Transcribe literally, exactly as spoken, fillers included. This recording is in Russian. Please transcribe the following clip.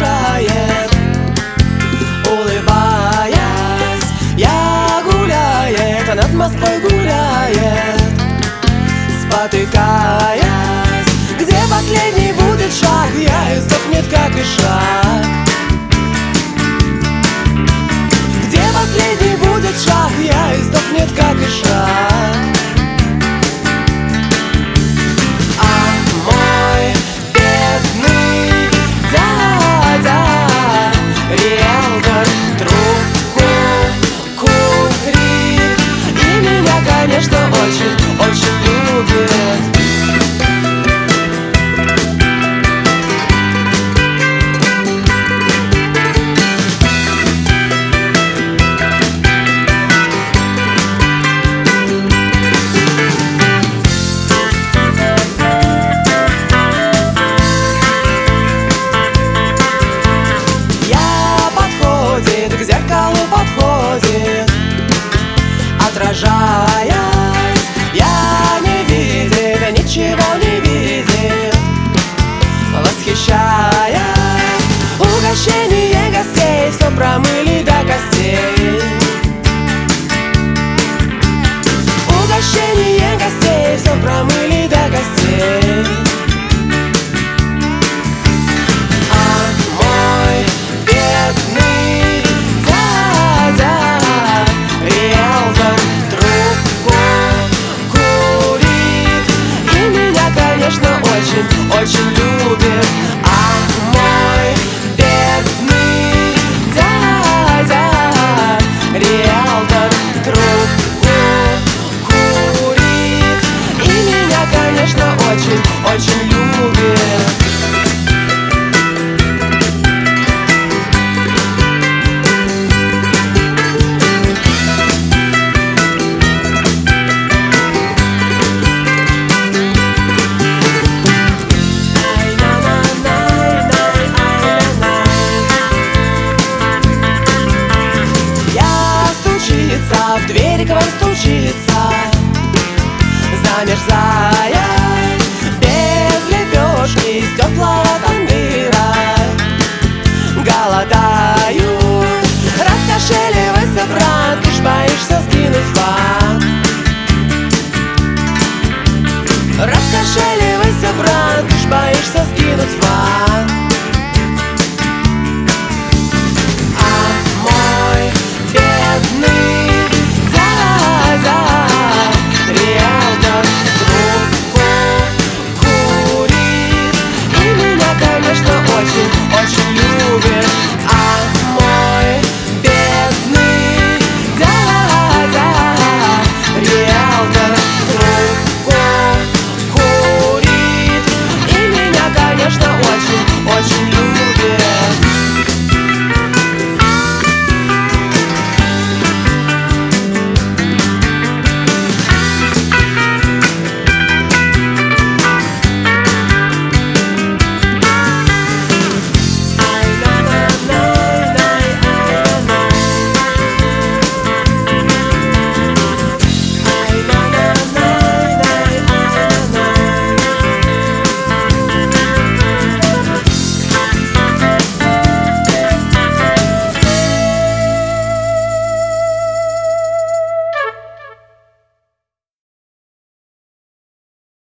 окружает. Улыбаясь, я гуляет, а над Москвой гуляет, спотыкаясь. Где последний будет шаг, я издохнет, как и шаг. Где последний будет шаг, я издохнет, как и шаг. А мой бедный дядя риэлтор трубку курит и меня, конечно, очень, очень любит. К зеркалу подходит, отражаясь, я не видит, ничего не видит, восхищаясь. Угощение гостей все промыли до костей. Угощение гостей все промыли до костей. А мой бедный риэлтор трубку курит и меня, конечно, очень, очень любит. А мой бедный дядя риэлтор трубку курит и меня, конечно, очень, очень любит. В двери к вам стучится, замерзает.